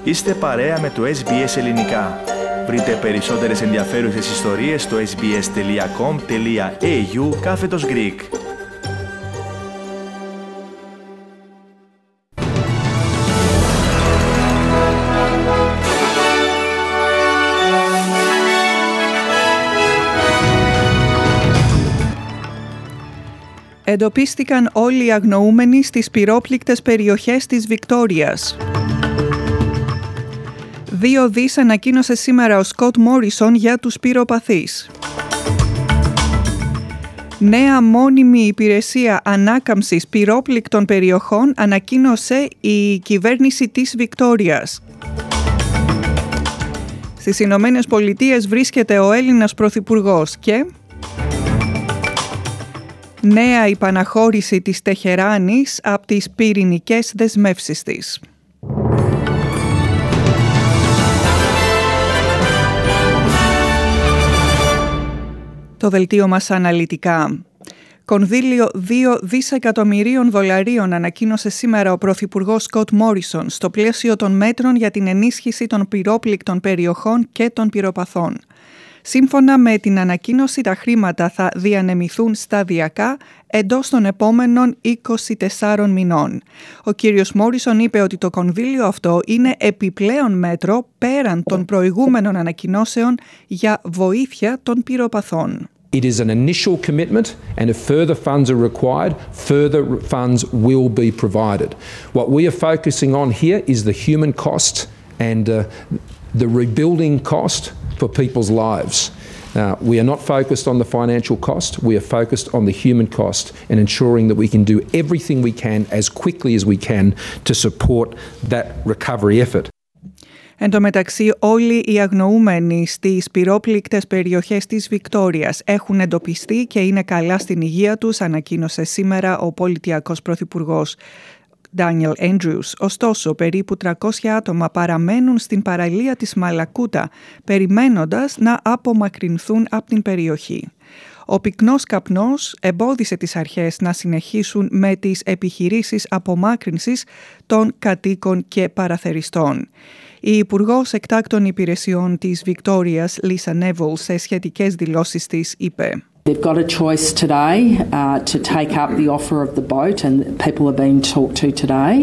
Είστε παρέα με το SBS Ελληνικά. Βρείτε περισσότερες ενδιαφέρουσες ιστορίες στο sbs.com.au/Greek. Εντοπίστηκαν όλοι οι αγνοούμενοι στις πυρόπληκτες περιοχές της Βικτόριας. 2 δις ανακοίνωσε σήμερα ο Σκοτ Μόρισον για τους πυροπαθείς. Νέα μόνιμη υπηρεσία ανάκαμψης πυρόπληκτων περιοχών ανακοίνωσε η κυβέρνηση της Βικτόριας. Στις Ηνωμένες Πολιτείες βρίσκεται ο Έλληνας Πρωθυπουργός και νέα υπαναχώρηση της Τεχεράνης από τις πυρηνικές δεσμεύσεις της. Το δελτίο μας αναλυτικά. Κονδύλιο $2 δισεκατομμυρίων ανακοίνωσε σήμερα ο Πρωθυπουργός Σκοτ Μόρισον στο πλαίσιο των μέτρων για την ενίσχυση των πυρόπληκτων περιοχών και των πυροπαθών. Σύμφωνα με την ανακοίνωση, τα χρήματα θα διανεμηθούν σταδιακά εντός των επόμενων 24 μηνών. Ο κύριος Μόρισον είπε ότι το κονδύλιο αυτό είναι επιπλέον μέτρο πέραν των προηγούμενων ανακοινώσεων για βοήθεια των πυροπαθών. It is an initial commitment, and if further funds are required, further funds will be provided. What we are focusing on here is the human cost and the rebuilding cost for people's lives. We are not focused on the financial cost, we are focused on the human cost and ensuring that we can do everything we can as quickly as we can to support that recovery effort. Εν τω μεταξύ, όλοι οι αγνοούμενοι στις πυρόπληκτες περιοχές της Βικτόριας έχουν εντοπιστεί και είναι καλά στην υγεία τους, ανακοίνωσε σήμερα ο πολιτιακός πρωθυπουργός Daniel Andrews. Ωστόσο, περίπου 300 άτομα παραμένουν στην παραλία της Μαλακούτα, περιμένοντας να απομακρυνθούν από την περιοχή. Ο πυκνός καπνός εμπόδισε τις αρχές να συνεχίσουν με τις επιχειρήσεις απομάκρυνσης των κατοίκων και παραθεριστών. Η Υπουργός Εκτάκτων Υπηρεσιών της Βικτόριας, Λίσα Νέβολ, σε σχετικές δηλώσεις της είπε: They've got a choice today to take up the offer of the boat, and people are being talked to today,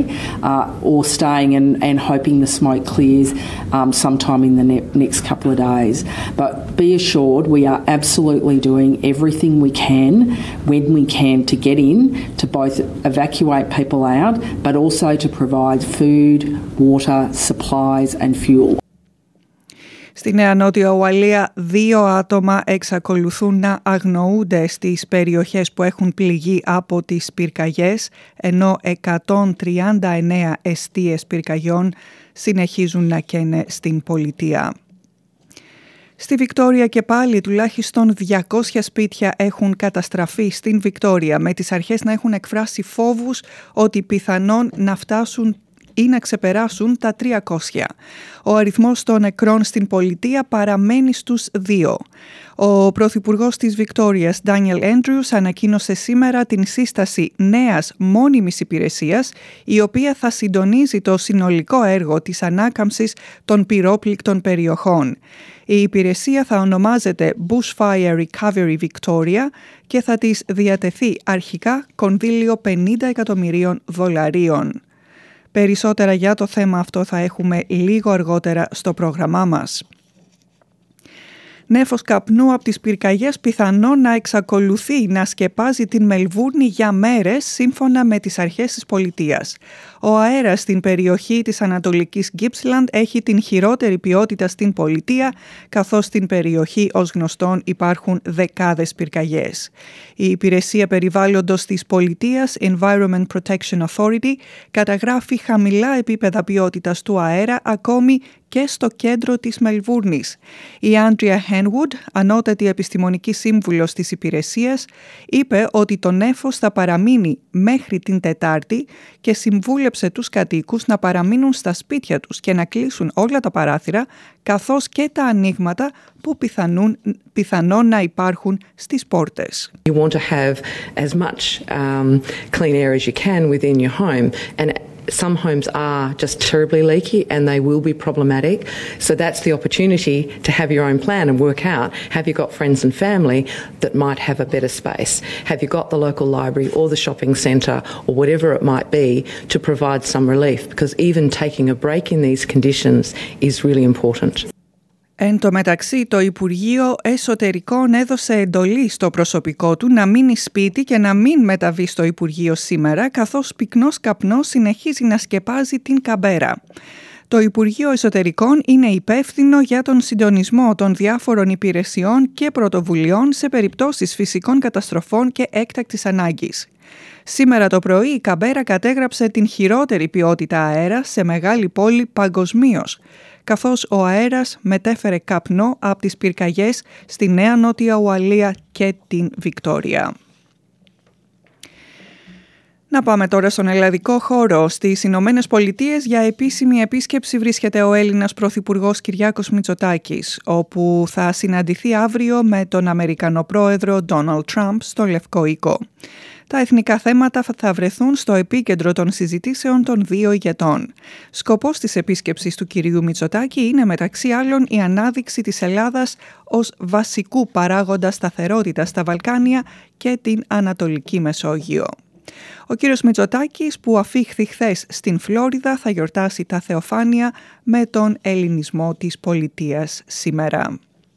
or staying and hoping the smoke clears sometime in the next couple of days. But be assured we are absolutely doing everything we can when we can to get in, to both evacuate people out, but also to provide food, water, supplies and fuel. Στη Νέα Νότια Ουαλία, 2 άτομα εξακολουθούν να αγνοούνται στις περιοχές που έχουν πληγεί από τις πυρκαγιές, ενώ 139 εστίες πυρκαγιών συνεχίζουν να καίνε στην πολιτεία. Στη Βικτόρια και πάλι τουλάχιστον 200 σπίτια έχουν καταστραφεί στην Βικτόρια, με τις αρχές να έχουν εκφράσει φόβους ότι πιθανόν να φτάσουν ή να ξεπεράσουν τα 300. Ο αριθμός των νεκρών στην πολιτεία παραμένει στους 2. Ο Πρωθυπουργός της Βικτόριας, Daniel Andrews, ανακοίνωσε σήμερα την σύσταση νέας μόνιμης υπηρεσίας, η οποία θα συντονίζει το συνολικό έργο της ανάκαμψης των πυρόπληκτων περιοχών. Η υπηρεσία θα ονομάζεται Bushfire Recovery Victoria και θα της διατεθεί αρχικά κονδύλιο $50 εκατομμυρίων. Περισσότερα για το θέμα αυτό θα έχουμε λίγο αργότερα στο πρόγραμμά μας. Νέφος καπνού από τις πυρκαγιές πιθανόν να εξακολουθεί να σκεπάζει την Μελβούρνη για μέρες, σύμφωνα με τις αρχές της πολιτείας. Ο αέρας στην περιοχή της Ανατολικής Gippsland έχει την χειρότερη ποιότητα στην πολιτεία, καθώς στην περιοχή, ως γνωστόν, υπάρχουν δεκάδες πυρκαγιές. Η Υπηρεσία Περιβάλλοντος της Πολιτείας, Environment Protection Authority, καταγράφει χαμηλά επίπεδα ποιότητας του αέρα ακόμη και στο κέντρο της Μελβούρνης. Η Άντρια Χένγουντ, ανώτατη επιστημονική σύμβουλος της υπηρεσίας, είπε ότι το νέφος θα παραμείνει μέχρι την Τετάρτη και συμβούλεψε τους κατοίκους να παραμείνουν στα σπίτια τους και να κλείσουν όλα τα παράθυρα, καθώς και τα ανοίγματα που πιθανόν να υπάρχουν στις πόρτες. You want to have as much clean air as you can within your home, and some homes are just terribly leaky and they will be problematic. So that's the opportunity to have your own plan and work out, have you got friends and family that might have a better space? Have you got the local library or the shopping centre or whatever it might be to provide some relief? Because even taking a break in these conditions is really important. Εν τω μεταξύ, το Υπουργείο Εσωτερικών έδωσε εντολή στο προσωπικό του να μείνει σπίτι και να μην μεταβεί στο Υπουργείο σήμερα, καθώς πυκνός καπνός συνεχίζει να σκεπάζει την Καμπέρα. Το Υπουργείο Εσωτερικών είναι υπεύθυνο για τον συντονισμό των διάφορων υπηρεσιών και πρωτοβουλειών σε περιπτώσεις φυσικών καταστροφών και έκτακτης ανάγκης. Σήμερα το πρωί η Καμπέρα κατέγραψε την χειρότερη ποιότητα αέρα σε μεγάλη πόλη παγκοσμίως, καθώς ο αέρας μετέφερε καπνό από τις πυρκαγιές στη Νέα Νότια Ουαλία και την Βικτόρια. Να πάμε τώρα στον ελλαδικό χώρο. Στις Ηνωμένες Πολιτείες για επίσημη επίσκεψη βρίσκεται ο Έλληνας Πρωθυπουργός Κυριάκος Μητσοτάκης, όπου θα συναντηθεί αύριο με τον Αμερικανό πρόεδρο Ντόναλντ Τραμπ στο Λευκό Οίκο. Τα εθνικά θέματα θα βρεθούν στο επίκεντρο των συζητήσεων των δύο ηγετών. Σκοπός της επίσκεψης του κυρίου Μητσοτάκη είναι μεταξύ άλλων η ανάδειξη της Ελλάδας ως βασικού παράγοντα σταθερότητας στα Βαλκάνια και την Ανατολική Μεσόγειο. Ο κύριος Μητσοτάκης, που αφήχθη χθες στην Φλόριδα, θα γιορτάσει τα Θεοφάνεια με τον ελληνισμό της πολιτείας σήμερα.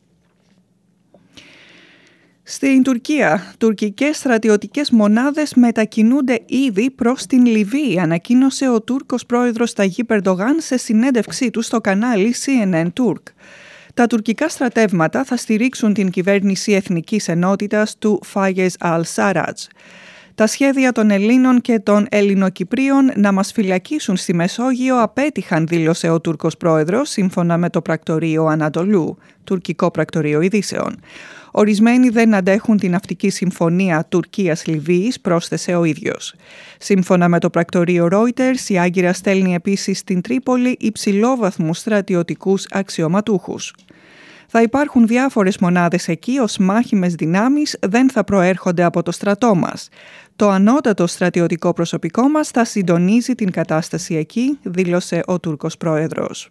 Στην Τουρκία, τουρκικές στρατιωτικές μονάδες μετακινούνται ήδη προς την Λιβύη, ανακοίνωσε ο Τούρκος πρόεδρος Ταγίπ Ερντογάν σε συνέντευξή του στο κανάλι CNN Turk. Τα τουρκικά στρατεύματα θα στηρίξουν την κυβέρνηση εθνικής ενότητας του Φάγες Αλ-Σάρατζ. Τα σχέδια των Ελλήνων και των Ελληνοκυπρίων να μας φυλακίσουν στη Μεσόγειο απέτυχαν, δήλωσε ο Τούρκος πρόεδρος, σύμφωνα με το πρακτορείο Ανατολού, τουρκικό πρακτορείο ειδήσεων. Ορισμένοι δεν αντέχουν την ναυτική συμφωνία Τουρκίας-Λιβύης, πρόσθεσε ο ίδιος. Σύμφωνα με το πρακτορείο Reuters, η Άγκυρα στέλνει επίσης στην Τρίπολη υψηλόβαθμους στρατιωτικούς αξιωματούχους. Θα υπάρχουν διάφορες μονάδες εκεί ως μάχημες δυνάμεις, δεν θα προέρχονται από το στρατό μας. Το ανώτατο στρατιωτικό προσωπικό μας θα συντονίζει την κατάσταση εκεί, δήλωσε ο Τούρκος πρόεδρος.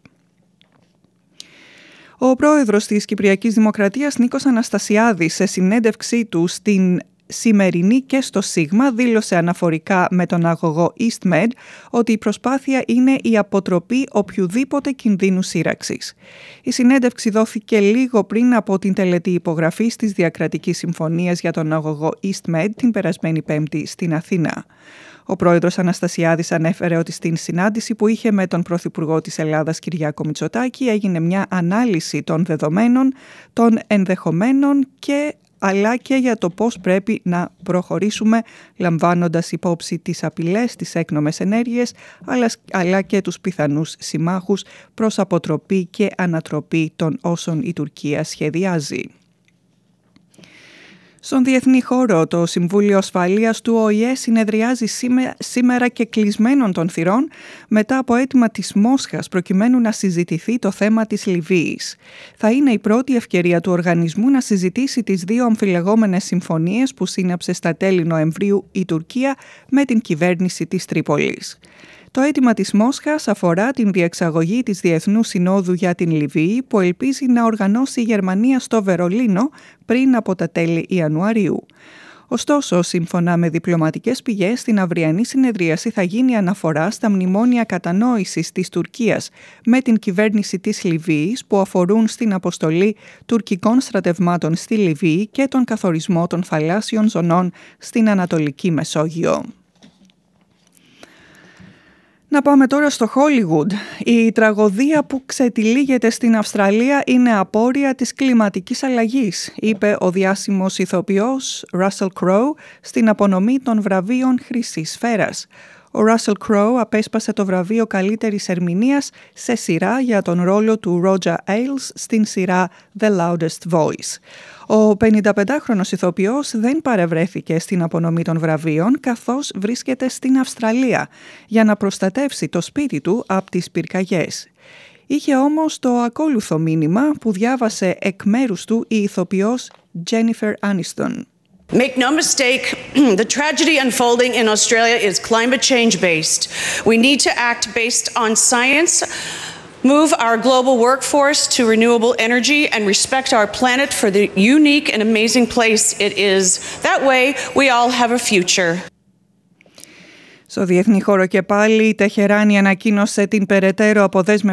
Ο πρόεδρος της Κυπριακής Δημοκρατίας, Νίκος Αναστασιάδης, σε συνέντευξή του στην Σημερινή και στο Σίγμα, δήλωσε αναφορικά με τον αγωγό EastMed ότι η προσπάθεια είναι η αποτροπή οποιουδήποτε κινδύνου σύραξης. Η συνέντευξη δόθηκε λίγο πριν από την τελετή υπογραφής της Διακρατικής Συμφωνίας για τον αγωγό EastMed την περασμένη Πέμπτη στην Αθήνα. Ο πρόεδρος Αναστασιάδης ανέφερε ότι στην συνάντηση που είχε με τον Πρωθυπουργό της Ελλάδας Κυριάκο Μητσοτάκη έγινε μια ανάλυση των δεδομένων, των ενδεχομένων αλλά και για το πώς πρέπει να προχωρήσουμε, λαμβάνοντας υπόψη τις απειλές, τις έκνομες ενέργειες, αλλά και τους πιθανούς συμμάχους προς αποτροπή και ανατροπή των όσων η Τουρκία σχεδιάζει. Στον διεθνή χώρο, το Συμβούλιο Ασφαλείας του ΟΗΕ συνεδριάζει σήμερα και κλεισμένων των θυρών μετά από αίτημα της Μόσχας προκειμένου να συζητηθεί το θέμα της Λιβύης. Θα είναι η πρώτη ευκαιρία του οργανισμού να συζητήσει τις δύο αμφιλεγόμενες συμφωνίες που σύναψε στα τέλη Νοεμβρίου η Τουρκία με την κυβέρνηση της Τρίπολης. Το αίτημα της Μόσχας αφορά την διεξαγωγή της Διεθνούς Συνόδου για την Λιβύη που ελπίζει να οργανώσει η Γερμανία στο Βερολίνο πριν από τα τέλη Ιανουαρίου. Ωστόσο, σύμφωνα με διπλωματικές πηγές, στην αυριανή συνεδρίαση θα γίνει αναφορά στα μνημόνια κατανόησης της Τουρκίας με την κυβέρνηση της Λιβύης που αφορούν στην αποστολή τουρκικών στρατευμάτων στη Λιβύη και τον καθορισμό των θαλάσσιων ζωνών στην Ανατολική Μεσόγειο. Να πάμε τώρα στο Hollywood. Η τραγωδία που ξετυλίγεται στην Αυστραλία είναι απόρρια της κλιματικής αλλαγής, είπε ο διάσημος ηθοποιός Russell Crowe στην απονομή των βραβείων Χρυσής Σφαίρας. Ο Russell Crowe απέσπασε το βραβείο καλύτερης ερμηνείας σε σειρά για τον ρόλο του Roger Ailes στην σειρά The Loudest Voice. Ο 55χρονος ηθοποιός δεν παρευρέθηκε στην απονομή των βραβείων καθώς βρίσκεται στην Αυστραλία για να προστατεύσει το σπίτι του από τις πυρκαγιές. Είχε όμως το ακόλουθο μήνυμα που διάβασε εκ μέρους του η ηθοποιός Jennifer Aniston. Make no mistake, the tragedy unfolding in Australia is climate change based. We need to act based on science, move our global workforce to renewable energy, and respect our planet for the unique and amazing place it is. That way, we all have a future. Στο διεθνή χώρο και πάλι, η Τεχεράνη ανακοίνωσε την περαιτέρω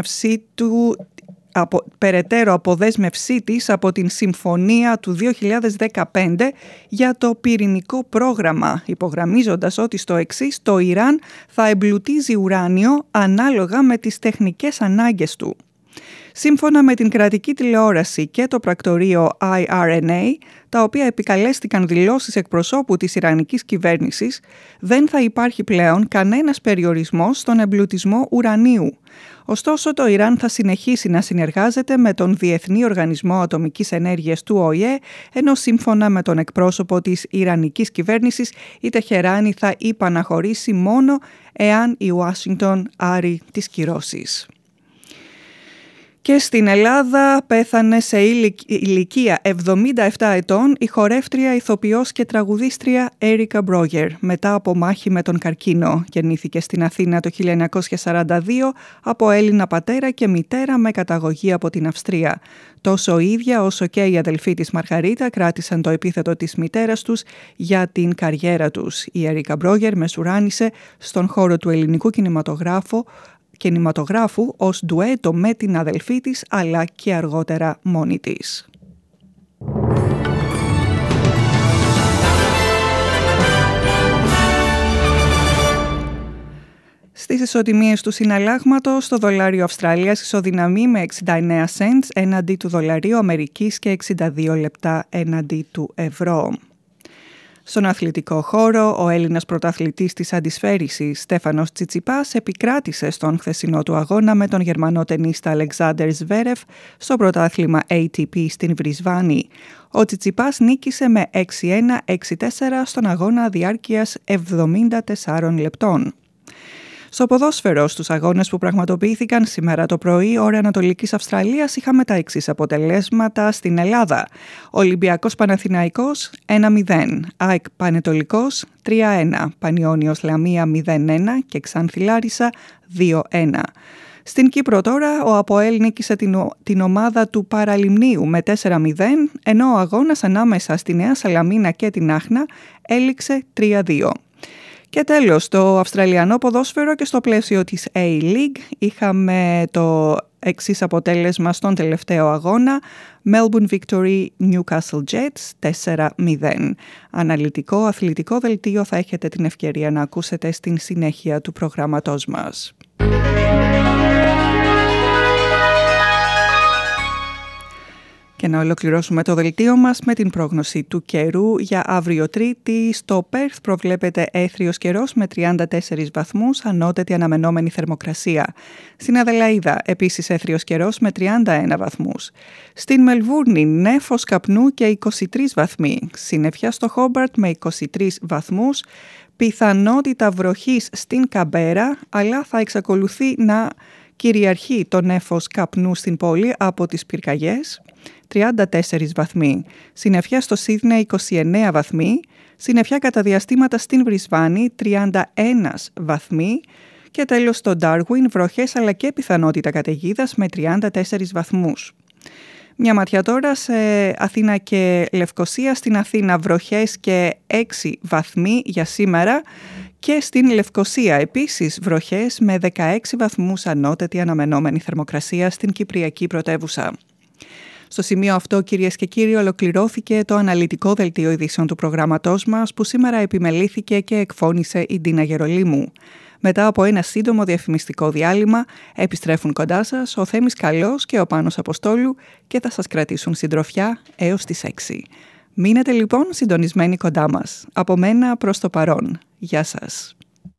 αποδέσμευσή της από την Συμφωνία του 2015 για το πυρηνικό πρόγραμμα, υπογραμμίζοντας ότι στο εξής το Ιράν θα εμπλουτίζει ουράνιο ανάλογα με τις τεχνικές ανάγκες του. Σύμφωνα με την κρατική τηλεόραση και το πρακτορείο IRNA, τα οποία επικαλέστηκαν δηλώσεις εκπροσώπου της Ιρανικής κυβέρνησης, δεν θα υπάρχει πλέον κανένας περιορισμός στον εμπλουτισμό ουρανίου. Ωστόσο, το Ιράν θα συνεχίσει να συνεργάζεται με τον Διεθνή Οργανισμό Ατομικής Ενέργειας του ΟΗΕ, ενώ σύμφωνα με τον εκπρόσωπο της Ιρανικής κυβέρνησης, η Τεχεράνη θα υπαναχωρήσει μόνο εάν η Ουάσιγκτον άρει τις κυρώσεις. Και στην Ελλάδα πέθανε σε ηλικία 77 ετών η χορεύτρια, ηθοποιός και τραγουδίστρια Έρικα Μπρόγερ μετά από μάχη με τον καρκίνο. Γεννήθηκε στην Αθήνα το 1942 από Έλληνα πατέρα και μητέρα με καταγωγή από την Αυστρία. Τόσο η ίδια όσο και η αδελφή της Μαργαρίτα κράτησαν το επίθετο της μητέρας τους για την καριέρα τους. Η Έρικα Μπρόγερ μεσουράνησε στον χώρο του ελληνικού κινηματογράφου ως ντουέτο με την αδελφή της, αλλά και αργότερα μόνη της. Στις ισοτιμίες του συναλλάγματος, το δολάριο Αυστραλίας ισοδυναμεί με 69 cents έναντι του δολαρίου Αμερικής και 62 λεπτά έναντι του ευρώ. Στον αθλητικό χώρο, ο Έλληνας πρωταθλητής της αντισφαίρησης Στέφανος Τσιτσιπάς επικράτησε στον χθεσινό του αγώνα με τον Γερμανό τενίστα Αλεξάντερ Ζβέρεφ στο πρωτάθλημα ATP στην Βρισβάνη. Ο Τσιτσιπάς νίκησε με 6-1-6-4 στον αγώνα διάρκειας 74 λεπτών. Στο ποδόσφαιρο, στους αγώνες που πραγματοποιήθηκαν σήμερα το πρωί, ώρα Ανατολικής Αυστραλίας, είχαμε τα εξής αποτελέσματα στην Ελλάδα. Ολυμπιακός Παναθηναϊκός 1-0, ΑΕΚ Πανετολικός 3-1, Πανιώνιος Λαμία 0-1 και Ξάνθη Λάρισα 2-1. Στην Κύπρο τώρα, ο ΑΠΟΕΛ νίκησε την ομάδα του Παραλιμνίου με 4-0, ενώ ο αγώνας ανάμεσα στη Νέα Σαλαμίνα και την Άχνα έληξε 3-2. Και τέλος, το Αυστραλιανό ποδόσφαιρο και στο πλαίσιο της A-League είχαμε το εξής αποτέλεσμα στον τελευταίο αγώνα. Melbourne Victory Newcastle Jets 4-0. Αναλυτικό αθλητικό δελτίο θα έχετε την ευκαιρία να ακούσετε στην συνέχεια του προγράμματός μας. Και να ολοκληρώσουμε το δελτίο μας με την πρόγνωση του καιρού για αύριο Τρίτη. Στο Πέρθ προβλέπεται έθριος καιρός με 34 βαθμούς, ανώτατη αναμενόμενη θερμοκρασία. Στην Αδελαΐδα επίσης έθριος καιρός με 31 βαθμούς. Στην Μελβούρνη νέφος καπνού και 23 βαθμοί. Συννεφιά στο Χόμπαρτ με 23 βαθμούς. Πιθανότητα βροχής στην Καμπέρα, αλλά θα εξακολουθεί να κυριαρχεί το νέφος καπνού στην πόλη από τις πυρκαγιές. 34 βαθμοί. Συννεφιά στο Σίδνεϊ 29 βαθμοί. Συννεφιά κατά διαστήματα στην Βρισβάνη 31 βαθμοί. Και τέλος στο Ντάρουιν βροχές αλλά και πιθανότητα καταιγίδας με 34 βαθμούς. Μια ματιά τώρα σε Αθήνα και Λευκοσία. Στην Αθήνα βροχές και 6 βαθμοί για σήμερα. Και στην Λευκοσία επίσης βροχές με 16 βαθμούς ανώτατη αναμενόμενη θερμοκρασία στην Κυπριακή πρωτεύουσα. Στο σημείο αυτό, κυρίες και κύριοι, ολοκληρώθηκε το αναλυτικό δελτίο ειδήσεων του προγράμματός μας που σήμερα επιμελήθηκε και εκφώνησε η Ντίνα Γερολίμου. Μετά από ένα σύντομο διαφημιστικό διάλειμμα επιστρέφουν κοντά σας ο Θέμης Καλός και ο Πάνος Αποστόλου και θα σας κρατήσουν συντροφιά έως τις 6. Μείνετε λοιπόν συντονισμένοι κοντά μας. Από μένα προς το παρόν. Γεια σας.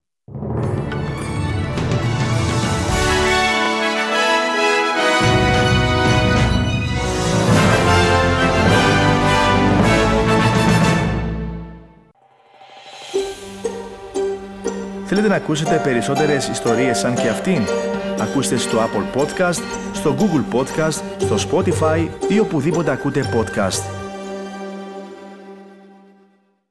Θέλετε να ακούσετε περισσότερες ιστορίες σαν και αυτήν? Ακούστε στο Apple Podcast, στο Google Podcast, στο Spotify ή οπουδήποτε ακούτε podcast.